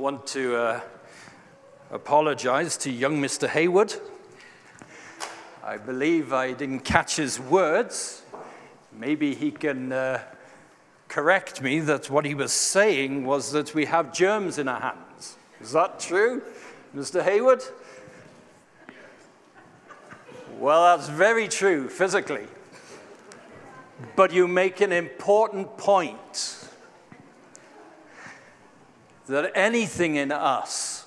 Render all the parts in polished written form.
want to apologize to young Mr. Haywood. I believe I didn't catch his words. Maybe he can correct me that what he was saying was that we have germs in our hands. Is that true, Mr. Haywood? Well, that's very true physically. But you make an important point that anything in us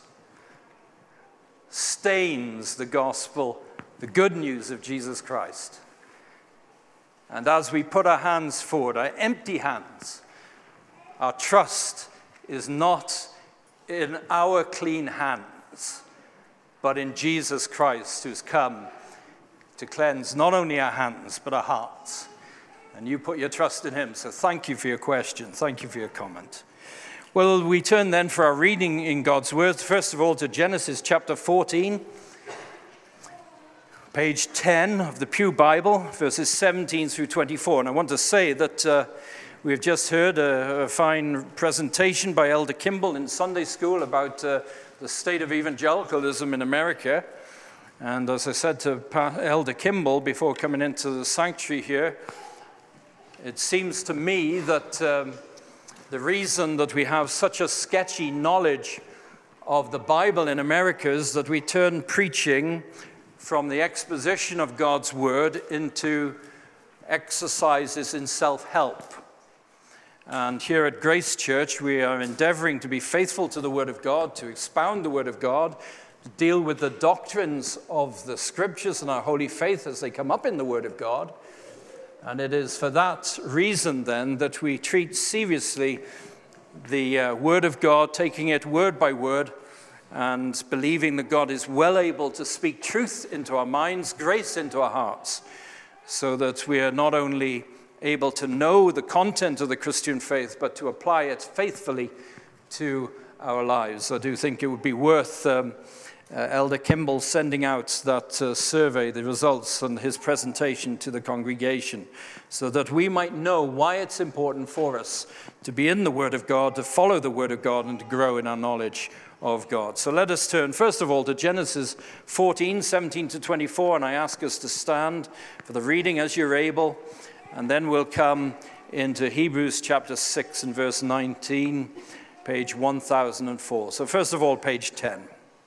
stains the gospel, the good news of Jesus Christ. And as we put our hands forward, our empty hands, our trust is not in our clean hands, but in Jesus Christ, who's come to cleanse not only our hands, but our hearts. And you put your trust in him. So thank you for your question. Thank you for your comment. Well, we turn then for our reading in God's Word, first of all to Genesis chapter 14, page 10 of the Pew Bible, verses 17 through 24. And I want to say that we've just heard a fine presentation by Elder Kimball in Sunday school about the state of evangelicalism in America. And as I said to Elder Kimball before coming into the sanctuary here, it seems to me that the reason that we have such a sketchy knowledge of the Bible in America is that we turn preaching from the exposition of God's Word into exercises in self-help. And here at Grace Church, we are endeavoring to be faithful to the Word of God, to expound the Word of God, to deal with the doctrines of the Scriptures and our holy faith as they come up in the Word of God. And it is for that reason, then, that we treat seriously the Word of God, taking it word by word, and believing that God is well able to speak truth into our minds, grace into our hearts, so that we are not only able to know the content of the Christian faith, but to apply it faithfully to our lives. I do think it would be worth Elder Kimball sending out that survey, the results, and his presentation to the congregation, so that we might know why it's important for us to be in the Word of God, to follow the Word of God, and to grow in our knowledge of God. So let us turn, first of all, to Genesis 14, 17 to 24, and I ask us to stand for the reading as you're able, and then we'll come into Hebrews chapter 6 and verse 19, page 1004. So first of all, page 10.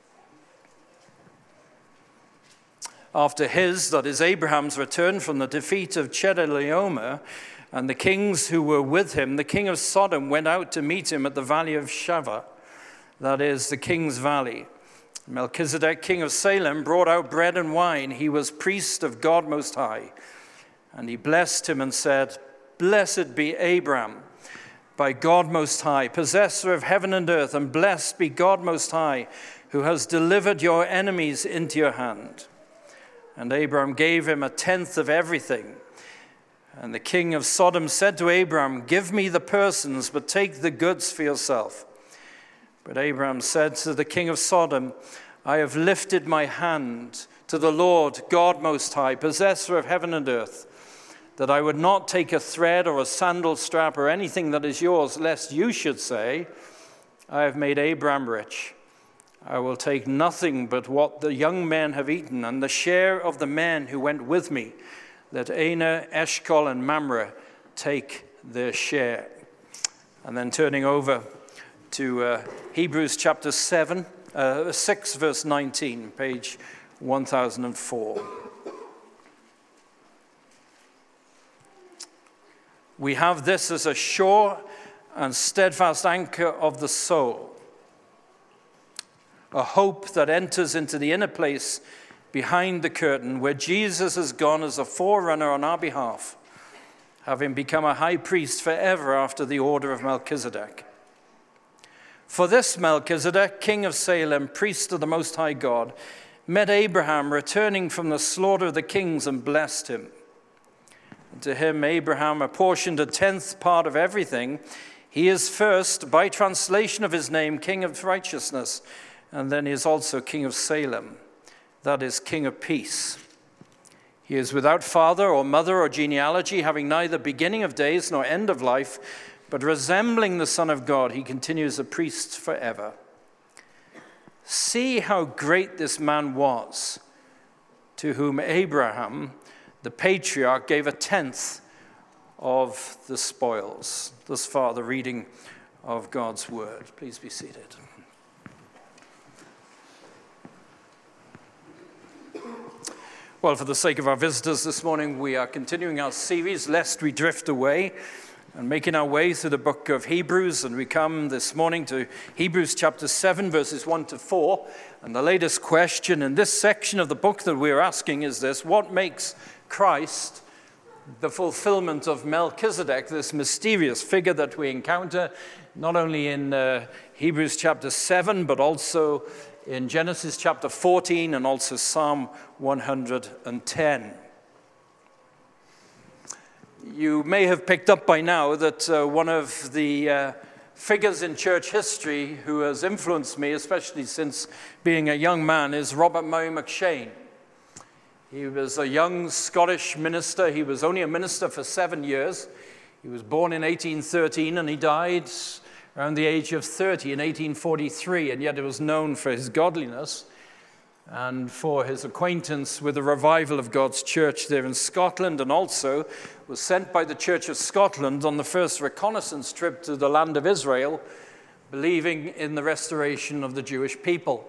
After his, that is Abraham's, return from the defeat of Chedorlaomer and the kings who were with him, the king of Sodom went out to meet him at the valley of Shaveh, that is the king's valley. Melchizedek, king of Salem, brought out bread and wine. He was priest of God Most High. And he blessed him and said, "Blessed be Abram by God Most High, possessor of heaven and earth, and blessed be God Most High, who has delivered your enemies into your hand." And Abram gave him a tenth of everything. And the king of Sodom said to Abram, "Give me the persons, but take the goods for yourself." But Abram said to the king of Sodom, "I have lifted my hand to the Lord God Most High, possessor of heaven and earth, that I would not take a thread or a sandal strap or anything that is yours, lest you should say, 'I have made Abram rich.' I will take nothing but what the young men have eaten, and the share of the men who went with me. Let Aner, Eshcol, and Mamre take their share." And then turning over to Hebrews chapter 6, verse 19, page 1004. We have this as a sure and steadfast anchor of the soul, a hope that enters into the inner place behind the curtain, where Jesus has gone as a forerunner on our behalf, having become a high priest forever after the order of Melchizedek. For this Melchizedek, king of Salem, priest of the Most High God, met Abraham returning from the slaughter of the kings and blessed him. And to him Abraham apportioned a tenth part of everything. He is first, by translation of his name, king of righteousness, and then he is also king of Salem, that is, king of peace. He is without father or mother or genealogy, having neither beginning of days nor end of life, but resembling the Son of God, he continues a priest forever. See how great this man was, to whom Abraham, the patriarch, gave a tenth of the spoils. Thus far, the reading of God's word. Please be seated. Well, for the sake of our visitors this morning, we are continuing our series, Lest We Drift Away, and making our way through the book of Hebrews. And we come this morning to Hebrews chapter 7, verses 1 to 4. And the latest question in this section of the book that we're asking is this: what makes Christ the fulfillment of Melchizedek, this mysterious figure that we encounter not only in Hebrews chapter 7, but also in Genesis chapter 14 and also Psalm 110. You may have picked up by now that one of the figures in church history who has influenced me, especially since being a young man, is Robert Murray McCheyne. He was a young Scottish minister. He was only a minister for 7 years. He was born in 1813 and he died around the age of 30 in 1843, and yet he was known for his godliness and for his acquaintance with the revival of God's church there in Scotland, and also was sent by the Church of Scotland on the first reconnaissance trip to the land of Israel, believing in the restoration of the Jewish people.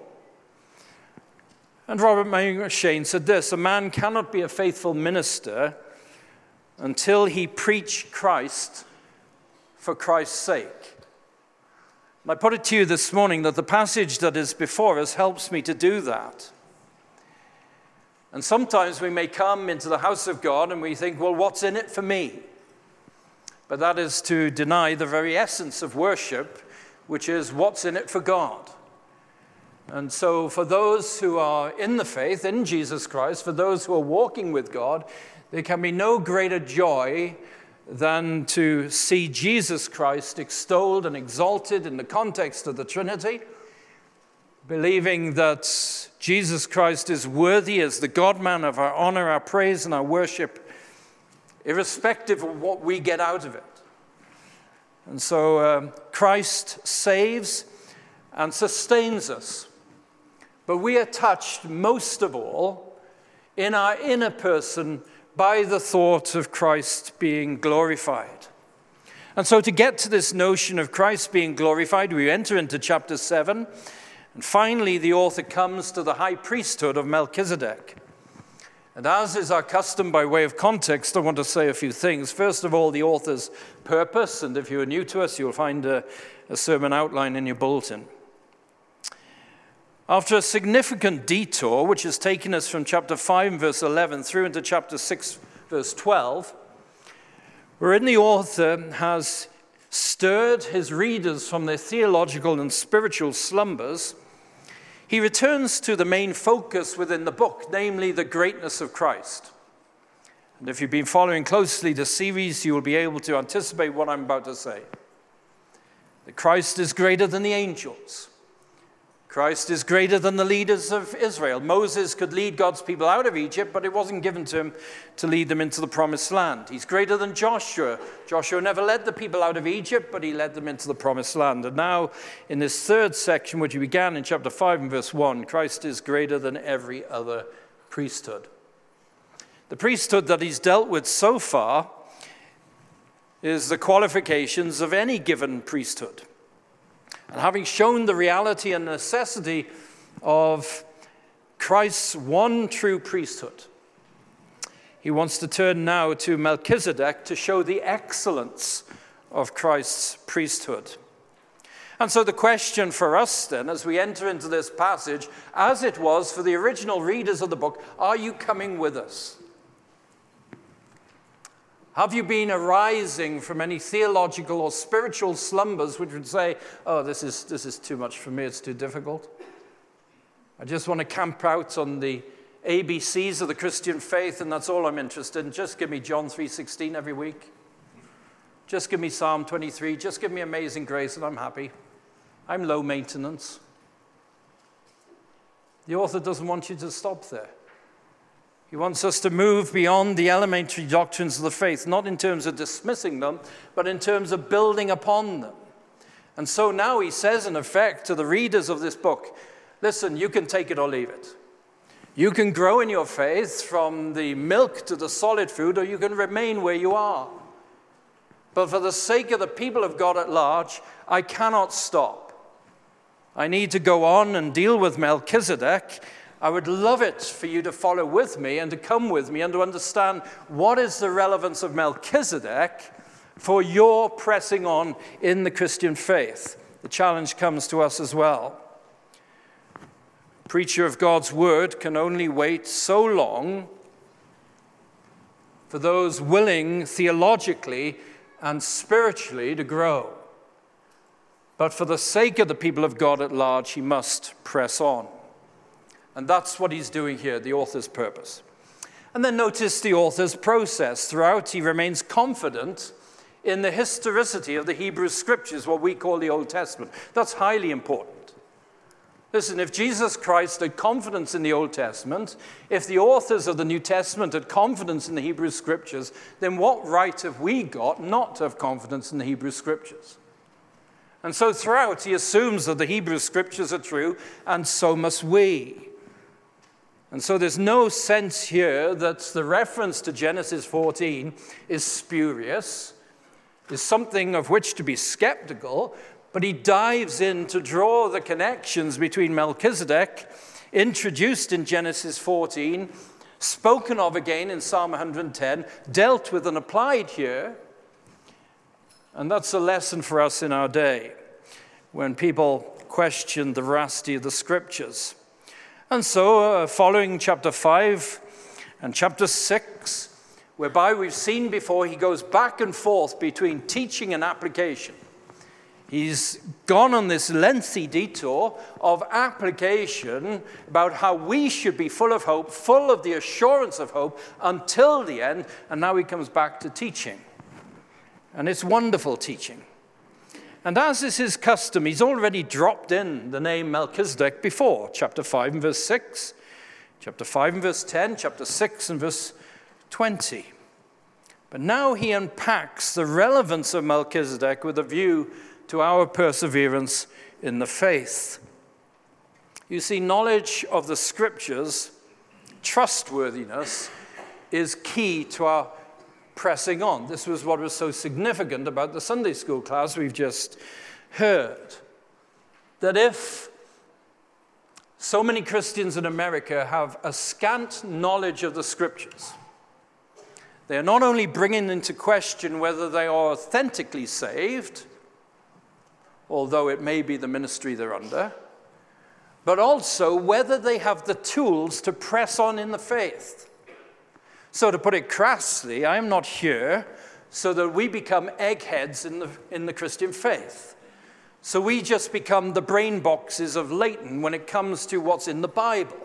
And Robert Murray McCheyne said this: a man cannot be a faithful minister until he preach Christ for Christ's sake. And I put it to you this morning that the passage that is before us helps me to do that. And sometimes we may come into the house of God and we think, well, what's in it for me? But that is to deny the very essence of worship, which is what's in it for God. And so for those who are in the faith, in Jesus Christ, for those who are walking with God, there can be no greater joy than to see Jesus Christ extolled and exalted in the context of the Trinity, believing that Jesus Christ is worthy as the God-man of our honor, our praise, and our worship, irrespective of what we get out of it. And so Christ saves and sustains us. But we are touched most of all in our inner person by the thought of Christ being glorified. And so to get to this notion of Christ being glorified, we enter into chapter 7. And finally, the author comes to the high priesthood of Melchizedek. And as is our custom by way of context, I want to say a few things. First of all, the author's purpose. And if you are new to us, you'll find a sermon outline in your bulletin. After a significant detour, which has taken us from chapter 5, verse 11, through into chapter 6, verse 12, wherein the author has stirred his readers from their theological and spiritual slumbers, he returns to the main focus within the book, namely the greatness of Christ. And if you've been following closely the series, you will be able to anticipate what I'm about to say. That Christ is greater than the angels. Christ is greater than the leaders of Israel. Moses could lead God's people out of Egypt, but it wasn't given to him to lead them into the promised land. He's greater than Joshua. Joshua never led the people out of Egypt, but he led them into the promised land. And now, in this third section, which began in chapter 5 and verse 1, Christ is greater than every other priesthood. The priesthood that he's dealt with so far is the qualifications of any given priesthood. And having shown the reality and necessity of Christ's one true priesthood, he wants to turn now to Melchizedek to show the excellence of Christ's priesthood. And so the question for us then, as we enter into this passage, as it was for the original readers of the book, are you coming with us? Have you been arising from any theological or spiritual slumbers which would say, oh, this is too much for me, it's too difficult? I just want to camp out on the ABCs of the Christian faith, and that's all I'm interested in. Just give me John 3:16 every week. Just give me Psalm 23. Just give me Amazing Grace, and I'm happy. I'm low maintenance. The author doesn't want you to stop there. He wants us to move beyond the elementary doctrines of the faith, not in terms of dismissing them, but in terms of building upon them. And so now he says, in effect, to the readers of this book, Listen, you can take it or leave it. You can grow in your faith from the milk to the solid food, or you can remain where you are. But for the sake of the people of God at large, I cannot stop. I need to go on and deal with Melchizedek. I would love it for you to follow with me and to come with me and to understand what is the relevance of Melchizedek for your pressing on in the Christian faith. The challenge comes to us as well. A preacher of God's word can only wait so long for those willing theologically and spiritually to grow. But for the sake of the people of God at large, he must press on. And that's what he's doing here, the author's purpose. And then notice the author's process. Throughout, he remains confident in the historicity of the Hebrew Scriptures, what we call the Old Testament. That's highly important. Listen, if Jesus Christ had confidence in the Old Testament, if the authors of the New Testament had confidence in the Hebrew Scriptures, then what right have we got not to have confidence in the Hebrew Scriptures? And so throughout, he assumes that the Hebrew Scriptures are true, and so must we. And so there's no sense here that the reference to Genesis 14 is spurious, is something of which to be skeptical, but he dives in to draw the connections between Melchizedek, introduced in Genesis 14, spoken of again in Psalm 110, dealt with and applied here. And that's a lesson for us in our day when people question the veracity of the Scriptures. And so, following chapter 5 and chapter 6, whereby we've seen before, he goes back and forth between teaching and application. He's gone on this lengthy detour of application about how we should be full of hope, full of the assurance of hope until the end, and now he comes back to teaching. And it's wonderful teaching. And as is his custom, he's already dropped in the name Melchizedek before, chapter 5 and verse 6, chapter 5 and verse 10, chapter 6 and verse 20. But now he unpacks the relevance of Melchizedek with a view to our perseverance in the faith. You see, knowledge of the Scriptures, trustworthiness, is key to our pressing on. This was what was so significant about the Sunday school class we've just heard. That if so many Christians in America have a scant knowledge of the Scriptures, they are not only bringing into question whether they are authentically saved, although it may be the ministry they're under, but also whether they have the tools to press on in the faith. So to put it crassly, I am not here so that we become eggheads in the Christian faith. So we just become the brain boxes of Leighton when it comes to what's in the Bible.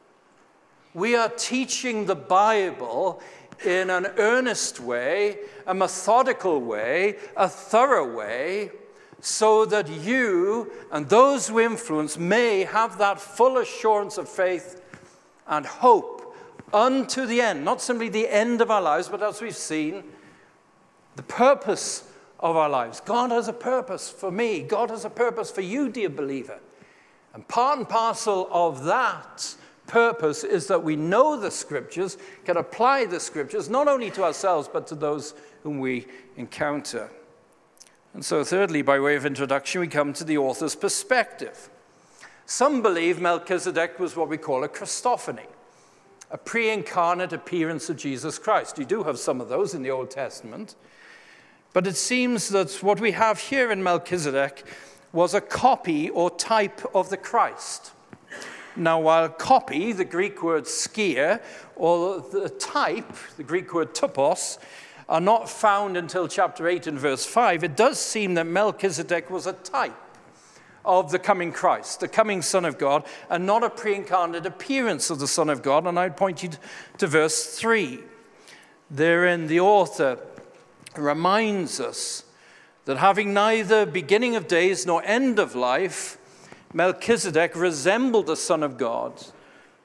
We are teaching the Bible in an earnest way, a methodical way, a thorough way, so that you and those who influence may have that full assurance of faith and hope unto the end, not simply the end of our lives, but as we've seen, the purpose of our lives. God has a purpose for me. God has a purpose for you, dear believer. And part and parcel of that purpose is that we know the Scriptures, can apply the Scriptures, not only to ourselves, but to those whom we encounter. And so thirdly, by way of introduction, we come to the author's perspective. Some believe Melchizedek was what we call a Christophany, a pre-incarnate appearance of Jesus Christ. You do have some of those in the Old Testament. But it seems that what we have here in Melchizedek was a copy or type of the Christ. Now, while copy, the Greek word skia, or the type, the Greek word tupos, are not found until chapter 8 and verse 5, it does seem that Melchizedek was a type of the coming Christ, the coming Son of God, and not a pre-incarnate appearance of the Son of God. And I'd point you to verse 3. Therein the author reminds us that having neither beginning of days nor end of life, Melchizedek resembled the Son of God.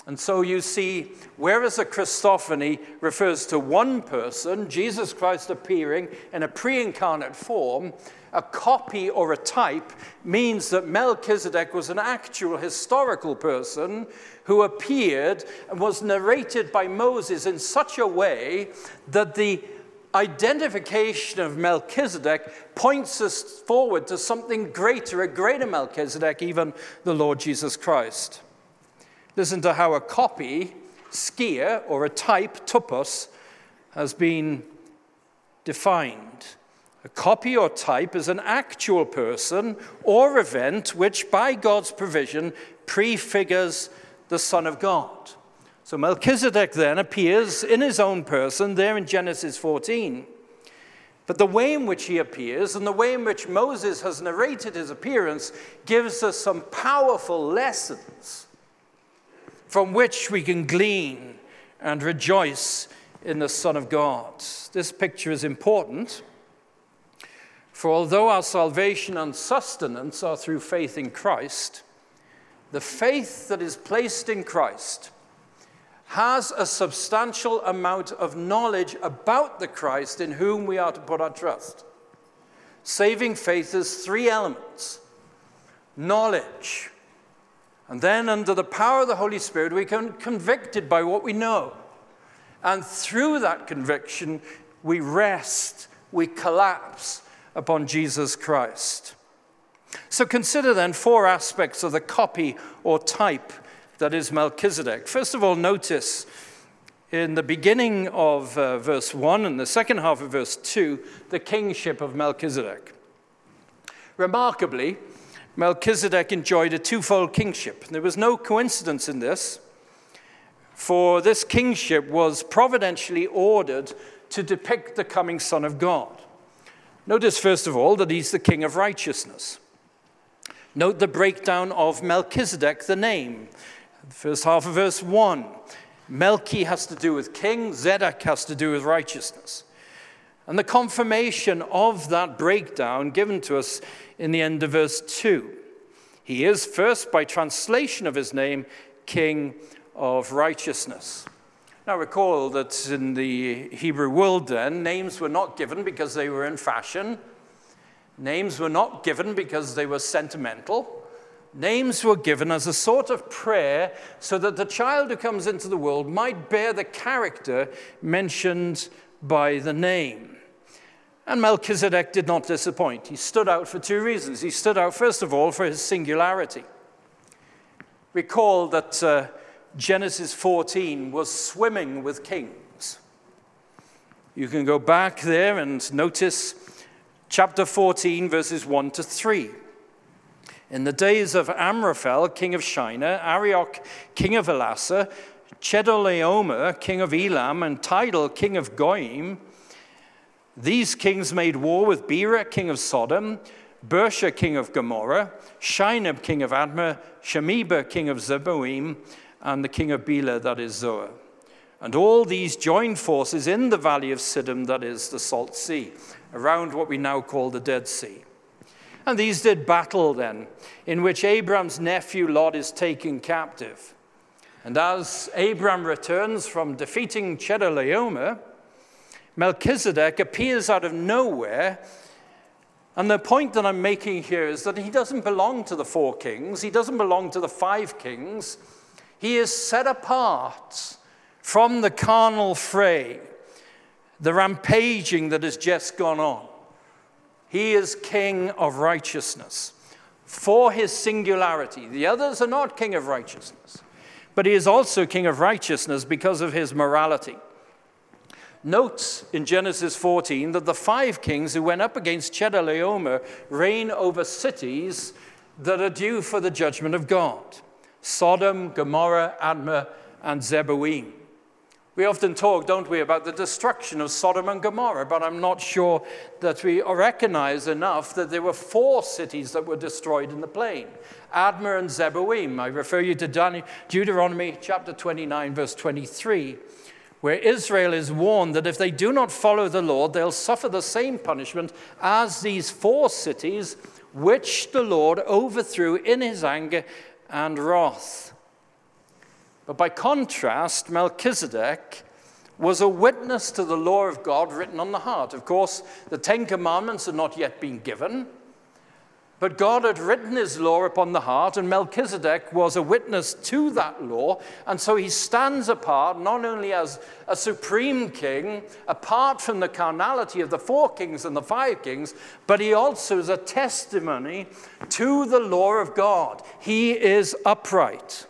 And so you see, whereas a Christophany refers to one person, Jesus Christ appearing in a pre-incarnate form, a copy or a type means that Melchizedek was an actual historical person who appeared and was narrated by Moses in such a way that the identification of Melchizedek points us forward to something greater, a greater Melchizedek, even the Lord Jesus Christ. Listen to how a copy, skia, or a type, tupos, has been defined. A copy or type is an actual person or event which, by God's provision, prefigures the Son of God. So Melchizedek then appears in his own person there in Genesis 14. But the way in which he appears and the way in which Moses has narrated his appearance gives us some powerful lessons from which we can glean and rejoice in the Son of God. This picture is important, for although our salvation and sustenance are through faith in Christ, the faith that is placed in Christ has a substantial amount of knowledge about the Christ in whom we are to put our trust. Saving faith has three elements: knowledge, and then under the power of the Holy Spirit, we can be convicted by what we know. And through that conviction, we rest, we collapse upon Jesus Christ. So consider then four aspects of the copy or type that is Melchizedek. First of all, notice in the beginning of verse 1 and the second half of verse 2, the kingship of Melchizedek. Remarkably, Melchizedek enjoyed a twofold kingship. There was no coincidence in this, for this kingship was providentially ordered to depict the coming Son of God. Notice, first of all, that he's the King of righteousness. Note the breakdown of Melchizedek, the name. The first half of verse 1. Melchi has to do with king, Zedek has to do with righteousness. And the confirmation of that breakdown given to us in the end of verse 2. He is, first, by translation of his name, King of righteousness. Now recall that in the Hebrew world then, names were not given because they were in fashion. Names were not given because they were sentimental. Names were given as a sort of prayer so that the child who comes into the world might bear the character mentioned by the name. And Melchizedek did not disappoint. He stood out for two reasons. He stood out, first of all, for his singularity. Recall that Genesis 14 was swimming with kings. You can go back there and notice chapter 14, verses 1 to 3. In the days of Amraphel, king of Shinar, Arioch, king of Ellasar, Chedorlaomer, king of Elam, and Tidal, king of Goyim, these kings made war with Bera, king of Sodom, Bersha, king of Gomorrah, Shinar, king of Admah, Shemeba, king of Zeboim, and the king of Bela, that is Zoar. And all these joined forces in the valley of Siddim, that is the Salt Sea, around what we now call the Dead Sea. And these did battle then, in which Abram's nephew Lot is taken captive. And as Abram returns from defeating Chedorlaomer, Melchizedek appears out of nowhere. And the point that I'm making here is that he doesn't belong to the four kings. He doesn't belong to the five kings. He is set apart from the carnal fray, the rampaging that has just gone on. He is king of righteousness for his singularity. The others are not king of righteousness, but he is also king of righteousness because of his morality. Note in Genesis 14 that the five kings who went up against Chedorlaomer reign over cities that are due for the judgment of God: Sodom, Gomorrah, Admah, and Zeboim. We often talk, don't we, about the destruction of Sodom and Gomorrah, but I'm not sure that we recognize enough that there were four cities that were destroyed in the plain: Admah and Zeboim. I refer you to Deuteronomy chapter 29, verse 23, where Israel is warned that if they do not follow the Lord, they'll suffer the same punishment as these four cities, which the Lord overthrew in his anger and wrath. But by contrast, Melchizedek was a witness to the law of God written on the heart. Of course, the Ten Commandments had not yet been given, but God had written his law upon the heart, and Melchizedek was a witness to that law. And so he stands apart, not only as a supreme king, apart from the carnality of the 4 kings and the 5 kings, but he also is a testimony to the law of God. He is upright.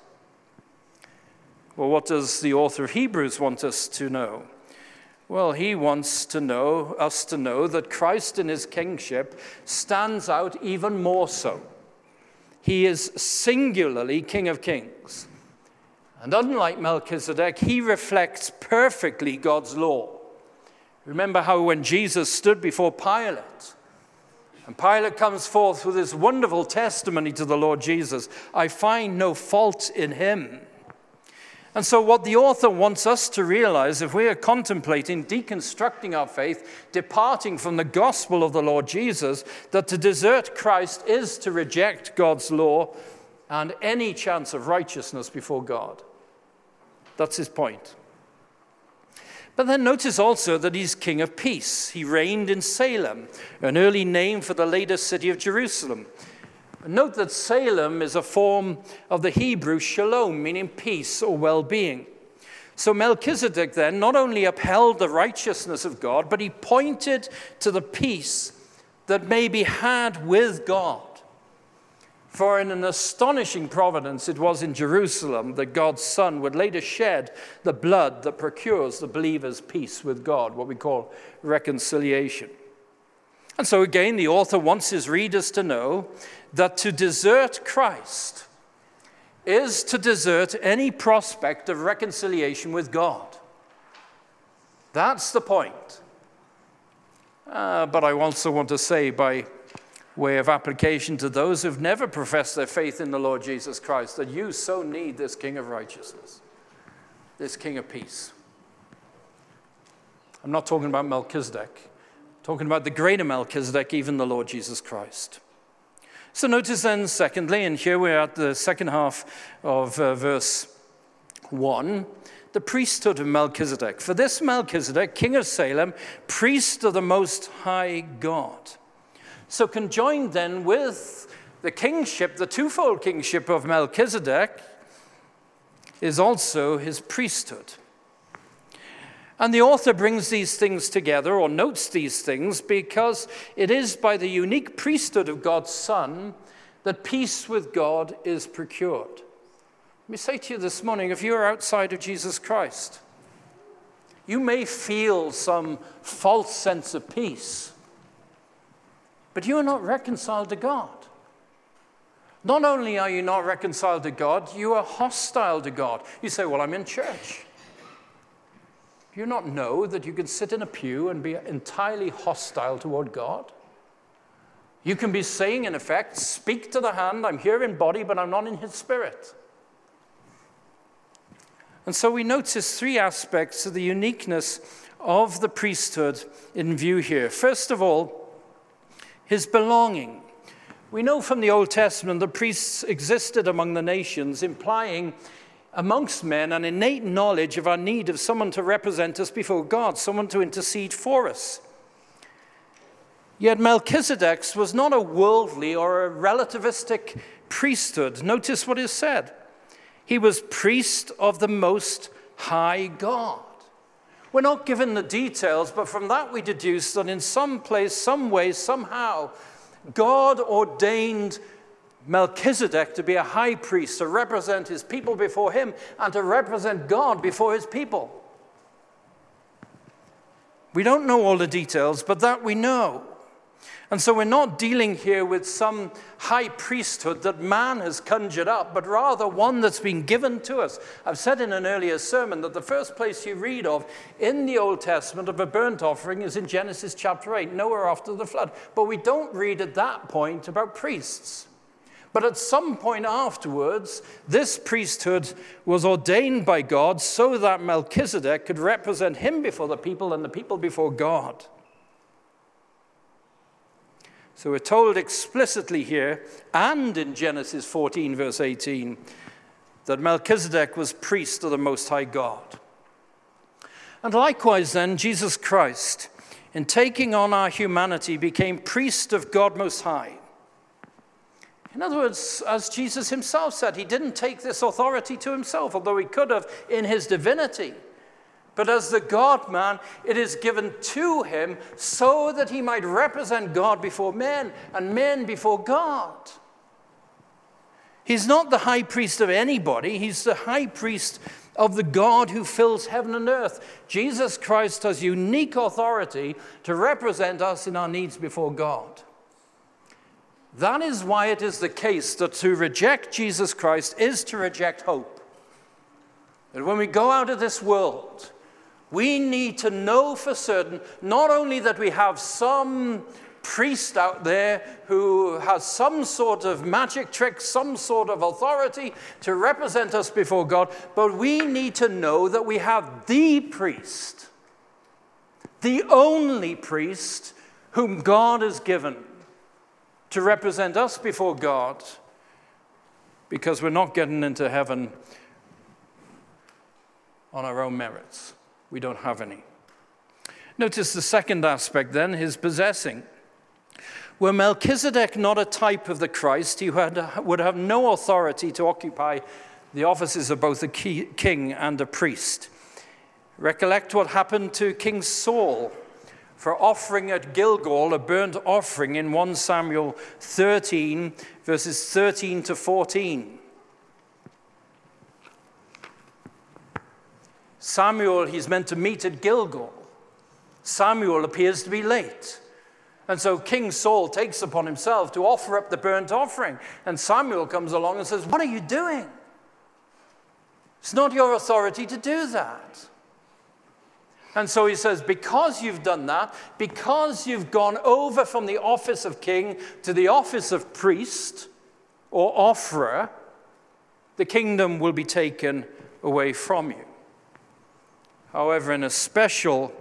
Well, what does the author of Hebrews want us to know? Well, he wants us to know that Christ in his kingship stands out even more so. He is singularly King of Kings. And unlike Melchizedek, he reflects perfectly God's law. Remember how when Jesus stood before Pilate, and Pilate comes forth with this wonderful testimony to the Lord Jesus, "I find no fault in him." And so what the author wants us to realize, if we are contemplating deconstructing our faith, departing from the gospel of the Lord Jesus, that to desert Christ is to reject God's law and any chance of righteousness before God. That's his point. But then notice also that he's King of Peace. He reigned in Salem, an early name for the later city of Jerusalem. Note that Salem is a form of the Hebrew shalom, meaning peace or well-being. So Melchizedek then not only upheld the righteousness of God, but he pointed to the peace that may be had with God. For in an astonishing providence it was in Jerusalem that God's Son would later shed the blood that procures the believer's peace with God, what we call reconciliation. And so again, the author wants his readers to know that to desert Christ is to desert any prospect of reconciliation with God. That's the point. But I also want to say, by way of application to those who've never professed their faith in the Lord Jesus Christ, that you so need this King of righteousness, this King of peace. I'm not talking about Melchizedek. Talking about the greater Melchizedek, even the Lord Jesus Christ. So notice then, secondly, and here we're at the second half of verse 1, the priesthood of Melchizedek. For this Melchizedek, king of Salem, priest of the Most High God. So conjoined then with the kingship, the twofold kingship of Melchizedek, is also his priesthood. And the author brings these things together, or notes these things, because it is by the unique priesthood of God's Son that peace with God is procured. Let me say to you this morning, if you are outside of Jesus Christ, you may feel some false sense of peace, but you are not reconciled to God. Not only are you not reconciled to God, you are hostile to God. You say, well, I'm in church. Do you not know that you can sit in a pew and be entirely hostile toward God? You can be saying, in effect, speak to the hand, I'm here in body, but I'm not in his spirit. And so we notice 3 aspects of the uniqueness of the priesthood in view here. First of all, his belonging. We know from the Old Testament that priests existed among the nations, implying amongst men an innate knowledge of our need of someone to represent us before God, someone to intercede for us. Yet Melchizedek's was not a worldly or a relativistic priesthood. Notice what is said. He was priest of the Most High God. We're not given the details, but from that we deduce that in some place, some way, somehow, God ordained Melchizedek to be a high priest, to represent his people before him and to represent God before his people. We don't know all the details, but that we know. And so we're not dealing here with some high priesthood that man has conjured up, but rather one that's been given to us. I've said in an earlier sermon that the first place you read of in the Old Testament of a burnt offering is in Genesis chapter 8, Noah after the flood. But we don't read at that point about priests. But at some point afterwards, this priesthood was ordained by God so that Melchizedek could represent him before the people and the people before God. So we're told explicitly here, and in Genesis 14, verse 18, that Melchizedek was priest of the Most High God. And likewise then, Jesus Christ, in taking on our humanity, became priest of God Most High. In other words, as Jesus himself said, he didn't take this authority to himself, although he could have in his divinity. But as the God-man, it is given to him so that he might represent God before men and men before God. He's not the high priest of anybody. He's the high priest of the God who fills heaven and earth. Jesus Christ has unique authority to represent us in our needs before God. That is why it is the case that to reject Jesus Christ is to reject hope. That when we go out of this world, we need to know for certain not only that we have some priest out there who has some sort of magic trick, some sort of authority to represent us before God, but we need to know that we have the priest, the only priest whom God has given to represent us before God, because we're not getting into heaven on our own merits. We don't have any. Notice the second aspect then, his possessing. Were Melchizedek not a type of the Christ, he would have no authority to occupy the offices of both a king and a priest. Recollect what happened to King Saul for offering at Gilgal a burnt offering in 1 Samuel 13, verses 13 to 14. Samuel, he's meant to meet at Gilgal. Samuel appears to be late. And so King Saul takes upon himself to offer up the burnt offering. And Samuel comes along and says, "What are you doing? It's not your authority to do that." And so he says, because you've done that, because you've gone over from the office of king to the office of priest or offerer, the kingdom will be taken away from you. However, in a special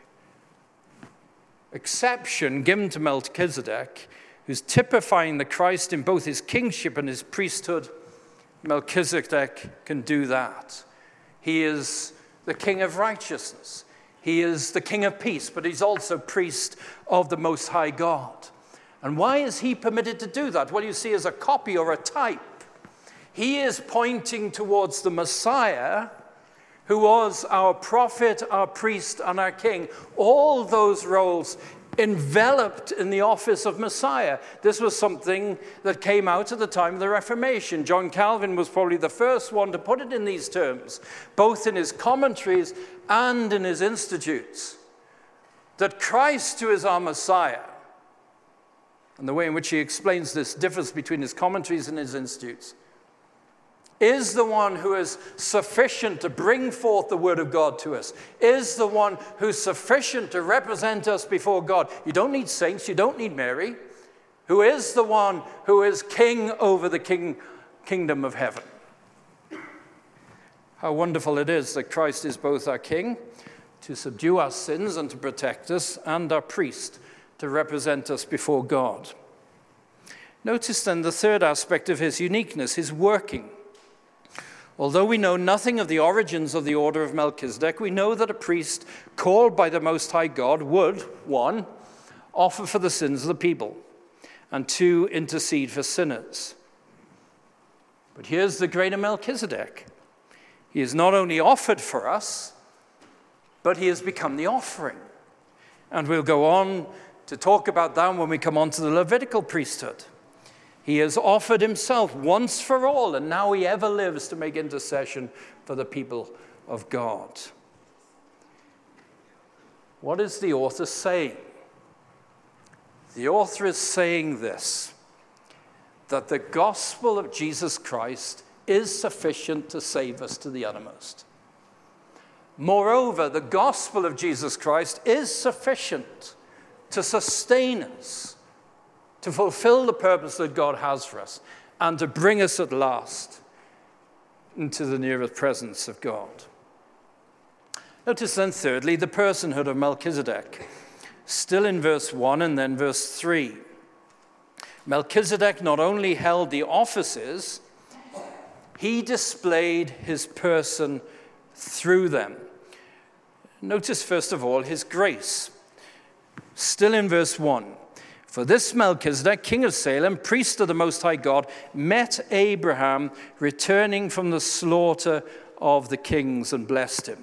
exception given to Melchizedek, who's typifying the Christ in both his kingship and his priesthood, Melchizedek can do that. He is the king of righteousness. He is the king of peace, but he's also priest of the Most High God. And why is he permitted to do that? Well, you see, as a copy or a type, he is pointing towards the Messiah, who was our prophet, our priest, and our king. All those roles enveloped in the office of Messiah. This was something that came out at the time of the Reformation. John Calvin was probably the first one to put it in these terms, both in his commentaries and in his institutes, that Christ, who is our Messiah, and the way in which he explains this differs between his commentaries and his institutes, is the one who is sufficient to bring forth the word of God to us, is the one who's sufficient to represent us before God. You don't need saints, you don't need Mary, who is the one who is king over the kingdom of heaven. How wonderful it is that Christ is both our king to subdue our sins and to protect us, and our priest to represent us before God. Notice then the third aspect of his uniqueness, his working. Although we know nothing of the origins of the order of Melchizedek, we know that a priest called by the Most High God would, 1, offer for the sins of the people, and 2, intercede for sinners. But here's the greater Melchizedek. He has not only offered for us, but he has become the offering. And we'll go on to talk about that when we come on to the Levitical priesthood. He has offered himself once for all, and now he ever lives to make intercession for the people of God. What is the author saying? The author is saying this, that the gospel of Jesus Christ is sufficient to save us to the uttermost. Moreover, the gospel of Jesus Christ is sufficient to sustain us, to fulfill the purpose that God has for us, and to bring us at last into the nearest presence of God. Notice then, thirdly, the personhood of Melchizedek, still in verse 1 and then verse 3. Melchizedek not only held the offices, He displayed his person through them. Notice, first of all, his grace. Still in verse 1. For this Melchizedek, king of Salem, priest of the Most High God, met Abraham returning from the slaughter of the kings and blessed him.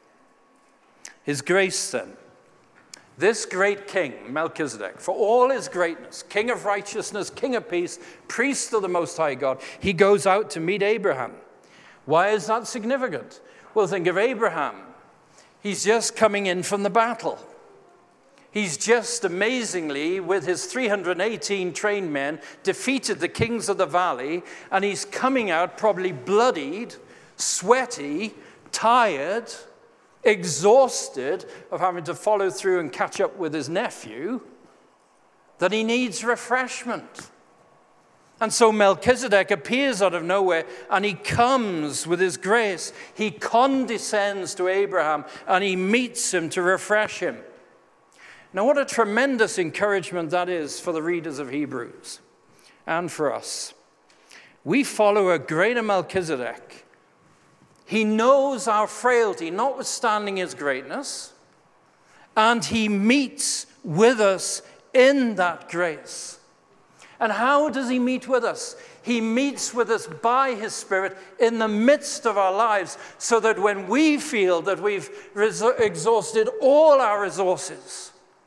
His grace, then. This great king, Melchizedek, for all his greatness, king of righteousness, king of peace, priest of the Most High God, he goes out to meet Abraham. Why is that significant? Well, think of Abraham. He's just coming in from the battle. He's just amazingly, with his 318 trained men, defeated the kings of the valley, and he's coming out probably bloodied, sweaty, tired, exhausted of having to follow through and catch up with his nephew, that he needs refreshment. And so Melchizedek appears out of nowhere, and he comes with his grace. He condescends to Abraham, and he meets him to refresh him. Now, what a tremendous encouragement that is for the readers of Hebrews and for us. We follow a greater Melchizedek. He knows our frailty, notwithstanding his greatness, and he meets with us in that grace. And how does he meet with us? He meets with us by his Spirit in the midst of our lives, so that when we feel that we've exhausted all our resources,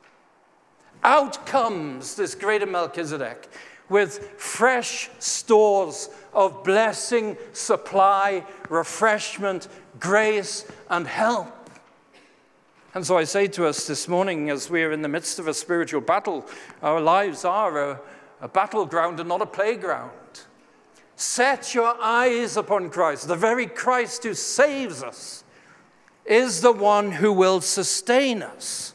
out comes this greater Melchizedek with fresh stores of blessing, supply, refreshment, grace, and help. And so I say to us this morning, as we are in the midst of a spiritual battle, our lives are a battleground and not a playground. Set your eyes upon Christ. The very Christ who saves us is the one who will sustain us.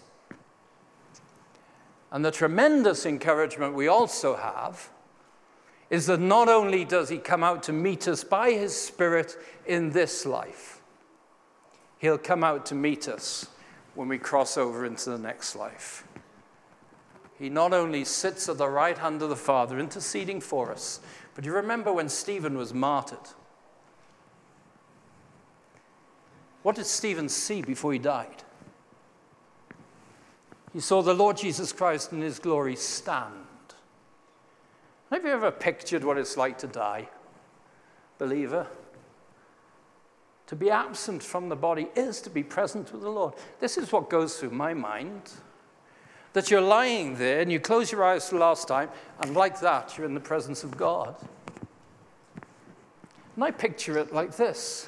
And the tremendous encouragement we also have is that not only does he come out to meet us by his Spirit in this life, he'll come out to meet us when we cross over into the next life. He not only sits at the right hand of the Father interceding for us, but you remember when Stephen was martyred. What did Stephen see before he died? He saw the Lord Jesus Christ in his glory stand. Have you ever pictured what it's like to die, believer? To be absent from the body is to be present with the Lord. This is what goes through my mind. That you're lying there and you close your eyes for the last time, and like that, you're in the presence of God. And I picture it like this.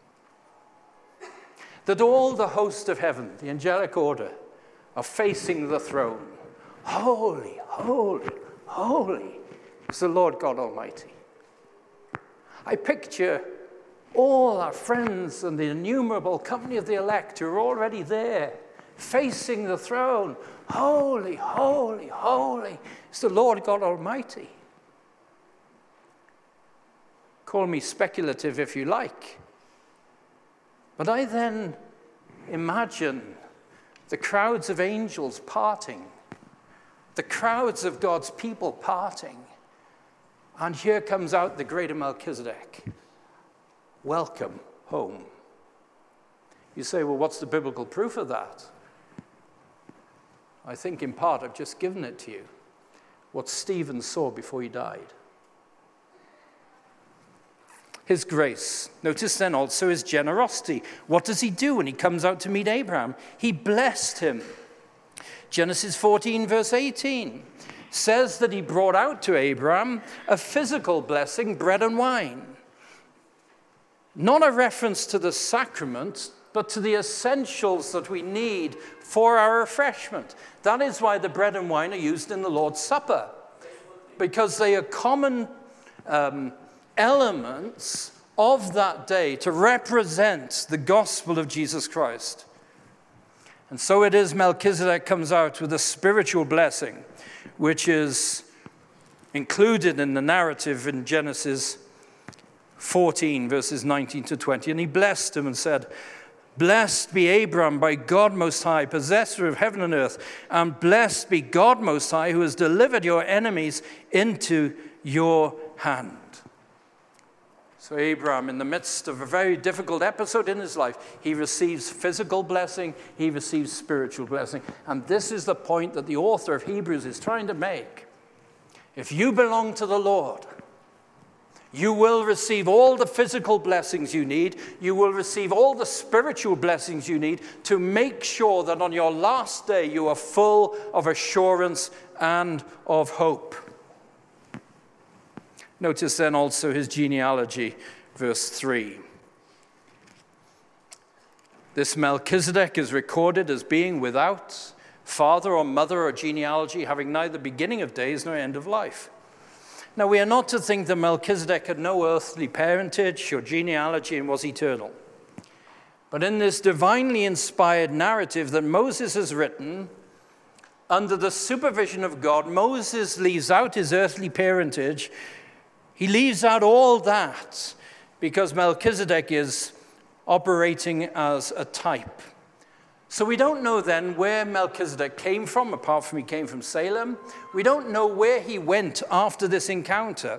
That all the host of heaven, the angelic order, are facing the throne. Holy, holy, holy is the Lord God Almighty. I picture all our friends and the innumerable company of the elect who are already there, facing the throne. Holy, holy, holy is the Lord God Almighty. Call me speculative if you like. But I then imagine the crowds of angels parting, the crowds of God's people parting, and here comes out the greater Melchizedek. Welcome home. You say, well, what's the biblical proof of that? I think in part I've just given it to you. What Stephen saw before he died. His grace. Notice then also his generosity. What does he do when he comes out to meet Abraham? He blessed him. Genesis 14, verse 18 says that he brought out to Abraham a physical blessing, bread and wine. Not a reference to the sacrament, but to the essentials that we need for our refreshment. That is why the bread and wine are used in the Lord's Supper, because they are common elements of that day to represent the gospel of Jesus Christ. And so it is Melchizedek comes out with a spiritual blessing, which is included in the narrative in Genesis 14, verses 19 to 20. And he blessed him and said, "Blessed be Abram by God Most High, possessor of heaven and earth, and blessed be God Most High, who has delivered your enemies into your hand." So Abraham, in the midst of a very difficult episode in his life, he receives physical blessing, he receives spiritual blessing. And this is the point that the author of Hebrews is trying to make. If you belong to the Lord, you will receive all the physical blessings you need. You will receive all the spiritual blessings you need to make sure that on your last day you are full of assurance and of hope. Notice then also his genealogy, verse 3. This Melchizedek is recorded as being without father or mother or genealogy, having neither beginning of days nor end of life. Now, we are not to think that Melchizedek had no earthly parentage or genealogy and was eternal. But in this divinely inspired narrative that Moses has written, under the supervision of God, Moses leaves out his earthly parentage. He leaves out all that because Melchizedek is operating as a type. So we don't know then where Melchizedek came from, apart from he came from Salem. We don't know where he went after this encounter,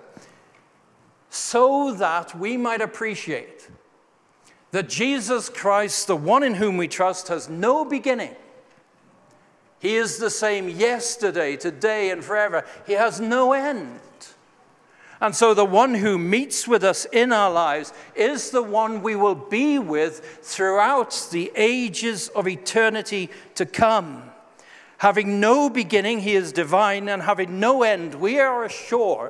so that we might appreciate that Jesus Christ, the one in whom we trust, has no beginning. He is the same yesterday, today, and forever. He has no end. And so the one who meets with us in our lives is the one we will be with throughout the ages of eternity to come. Having no beginning, he is divine, and having no end, we are assured.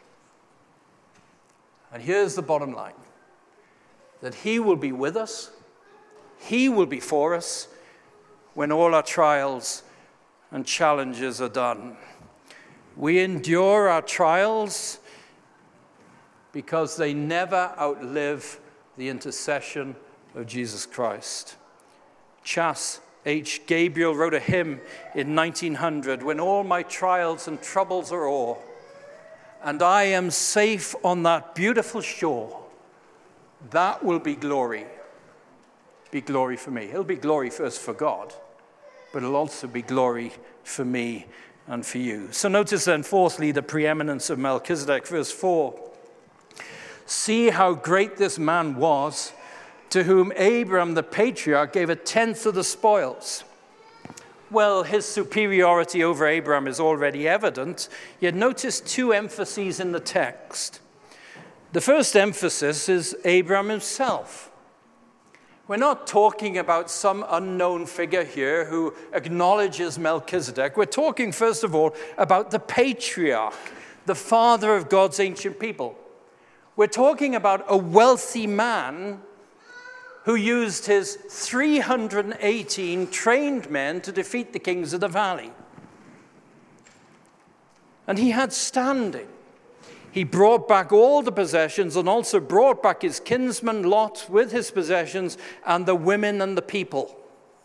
And here's the bottom line, that he will be with us, he will be for us when all our trials and challenges are done. We endure our trials because they never outlive the intercession of Jesus Christ. Chas H. Gabriel wrote a hymn in 1900, "When all my trials and troubles are o'er, and I am safe on that beautiful shore, that will be glory for me." It'll be glory first for God, but it'll also be glory for me and for you. So notice then, fourthly, the preeminence of Melchizedek, verse 4. "See how great this man was, to whom Abram the patriarch gave a tenth of the spoils." Well, his superiority over Abram is already evident, yet notice two emphases in the text. The first emphasis is Abram himself. We're not talking about some unknown figure here who acknowledges Melchizedek. We're talking, first of all, about the patriarch, the father of God's ancient people. We're talking about a wealthy man who used his 318 trained men to defeat the kings of the valley. And he had standing. He brought back all the possessions and also brought back his kinsman Lot with his possessions and the women and the people.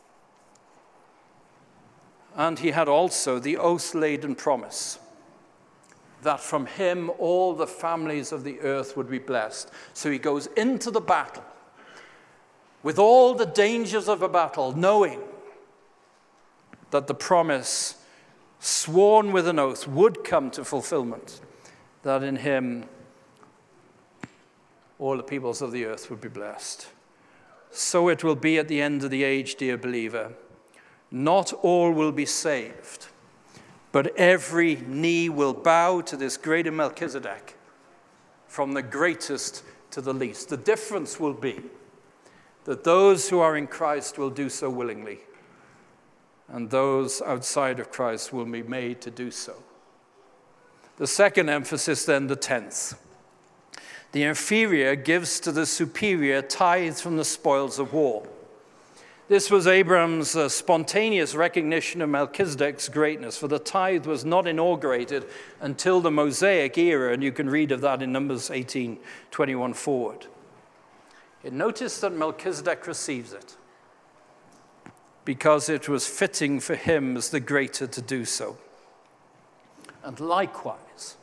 And he had also the oath-laden promise that from him all the families of the earth would be blessed. So he goes into the battle with all the dangers of a battle, knowing that the promise sworn with an oath would come to fulfillment, that in him all the peoples of the earth would be blessed. So it will be at the end of the age, dear believer. Not all will be saved, but every knee will bow to this greater Melchizedek, from the greatest to the least. The difference will be that those who are in Christ will do so willingly, and those outside of Christ will be made to do so. The second emphasis, then, the tenth. The inferior gives to the superior tithes from the spoils of war. This was Abram's spontaneous recognition of Melchizedek's greatness, for the tithe was not inaugurated until the Mosaic era, and you can read of that in Numbers 18:21 forward. And notice that Melchizedek receives it because it was fitting for him as the greater to do so. And likewise,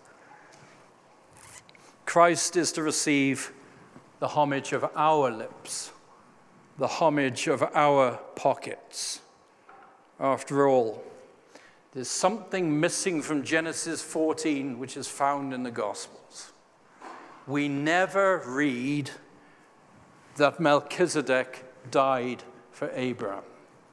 Christ is to receive the homage of our lips, the homage of our pockets. After all, there's something missing from Genesis 14 which is found in the Gospels. we never read that Melchizedek died for Abraham.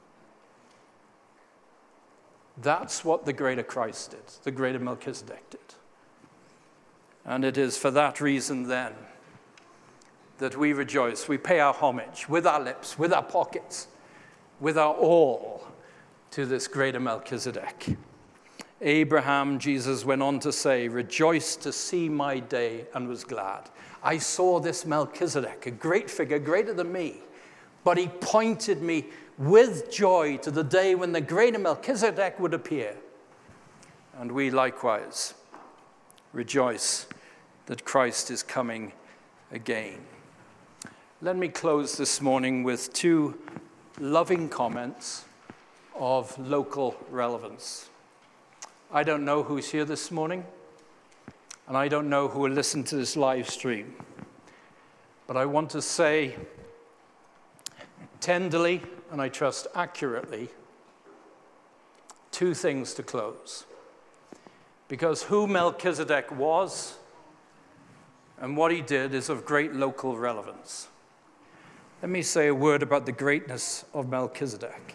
That's what the greater Christ did, the greater Melchizedek did. And it is for that reason then that we rejoice. We pay our homage with our lips, with our pockets, with our all to this greater Melchizedek. Abraham, Jesus went on to say, rejoiced to see my day and was glad. I saw this Melchizedek, a great figure, greater than me, but he pointed me with joy to the day when the greater Melchizedek would appear. And we likewise rejoice that Christ is coming again. Let me close this morning with two loving comments of local relevance. I don't know who's here this morning, and I don't know who will listen to this live stream, but I want to say tenderly, and I trust accurately, two things to close. Because who Melchizedek was and what he did is of great local relevance. Let me say a word about the greatness of Melchizedek.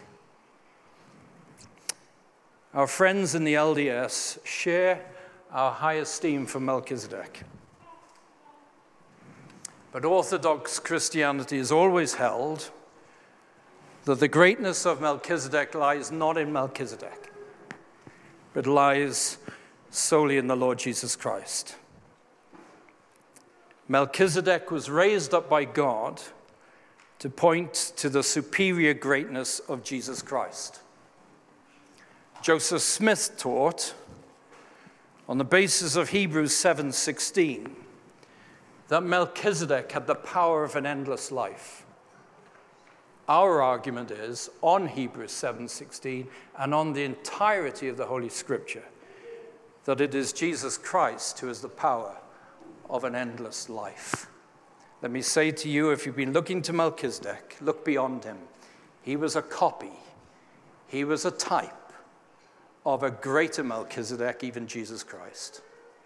Our friends in the LDS share our high esteem for Melchizedek. But Orthodox Christianity has always held that the greatness of Melchizedek lies not in Melchizedek, but lies solely in the Lord Jesus Christ. Melchizedek was raised up by God to point to the superior greatness of Jesus Christ. Joseph Smith taught, on the basis of Hebrews 7:16, that Melchizedek had the power of an endless life. Our argument is on Hebrews 7:16 and on the entirety of the Holy Scripture that it is Jesus Christ who has the power of an endless life. Let me say to you, if you've been looking to Melchizedek, look beyond him. He was a copy. He was a type of a greater Melchizedek, even Jesus Christ.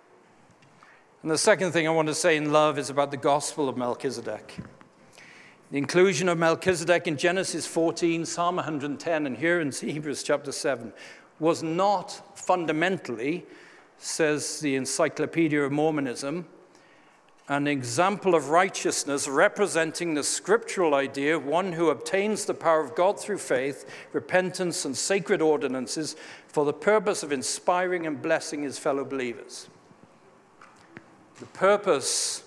And the second thing I want to say in love is about the gospel of Melchizedek. The inclusion of Melchizedek in Genesis 14, Psalm 110, and here in Hebrews chapter 7 was not fundamentally, says the Encyclopedia of Mormonism, an example of righteousness representing the scriptural idea of one who obtains the power of God through faith, repentance, and sacred ordinances for the purpose of inspiring and blessing his fellow believers. The purpose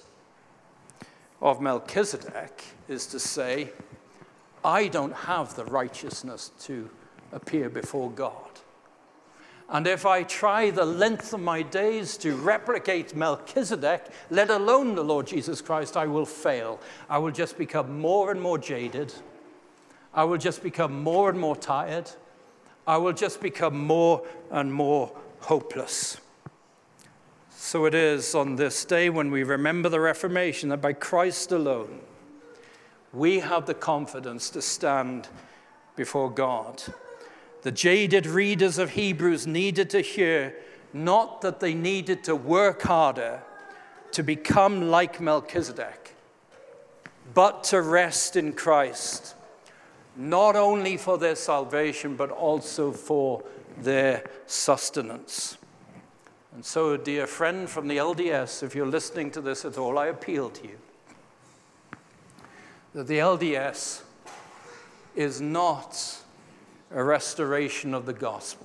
of Melchizedek is to say, I don't have the righteousness to appear before God. And if I try the length of my days to replicate Melchizedek, let alone the Lord Jesus Christ, I will fail. I will just become more and more jaded. I will just become more and more tired. I will just become more and more hopeless. So it is on this day when we remember the Reformation that by Christ alone, we have the confidence to stand before God. The jaded readers of Hebrews needed to hear not that they needed to work harder to become like Melchizedek, but to rest in Christ, not only for their salvation, but also for their sustenance. And so, dear friend from the LDS, if you're listening to this at all, I appeal to you that the LDS is not a restoration of the gospel.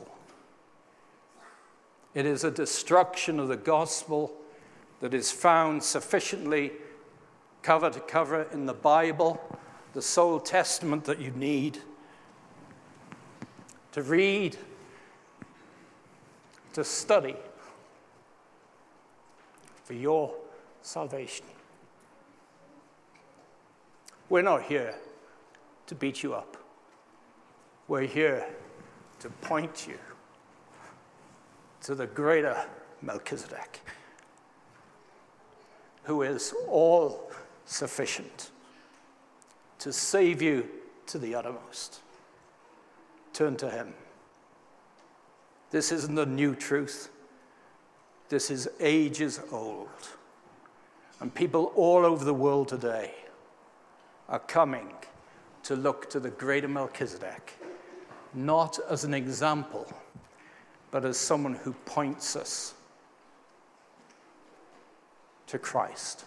It is a destruction of the gospel that is found sufficiently cover to cover in the Bible, the sole testament that you need to read, to study for your salvation. We're not here to beat you up. We're here to point you to the greater Melchizedek, who is all sufficient to save you to the uttermost. Turn to him. This isn't a new truth. This is ages old. And people all over the world today are coming to look to the greater Melchizedek, not as an example, but as someone who points us to Christ.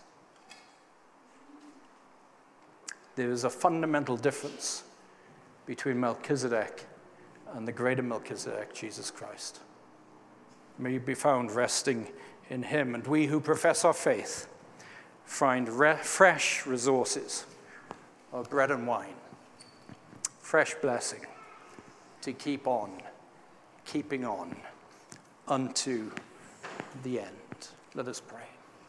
There is a fundamental difference between Melchizedek and the greater Melchizedek, Jesus Christ. May you be found resting in him, and we who profess our faith find fresh resources of bread and wine, fresh blessing to keep on, keeping on unto the end. Let us pray.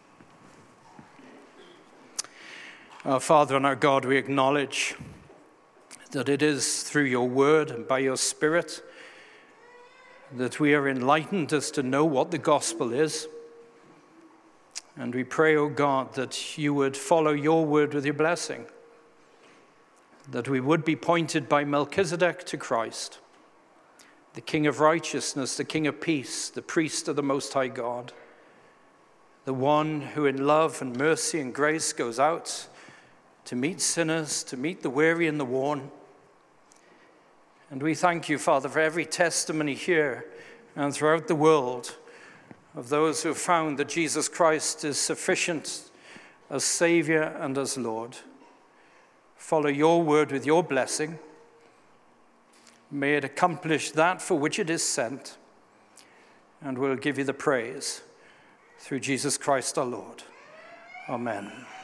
Our Father and our God, we acknowledge that it is through your word and by your Spirit that we are enlightened as to know what the gospel is. And we pray, O God, that you would follow your word with your blessing, that we would be pointed by Melchizedek to Christ, the King of righteousness, the King of peace, the priest of the Most High God, the one who in love and mercy and grace goes out to meet sinners, to meet the weary and the worn. And we thank you, Father, for every testimony here and throughout the world of those who have found that Jesus Christ is sufficient as Savior and as Lord. Follow your word with your blessing. May it accomplish that for which it is sent, and we'll give you the praise through Jesus Christ our Lord. Amen.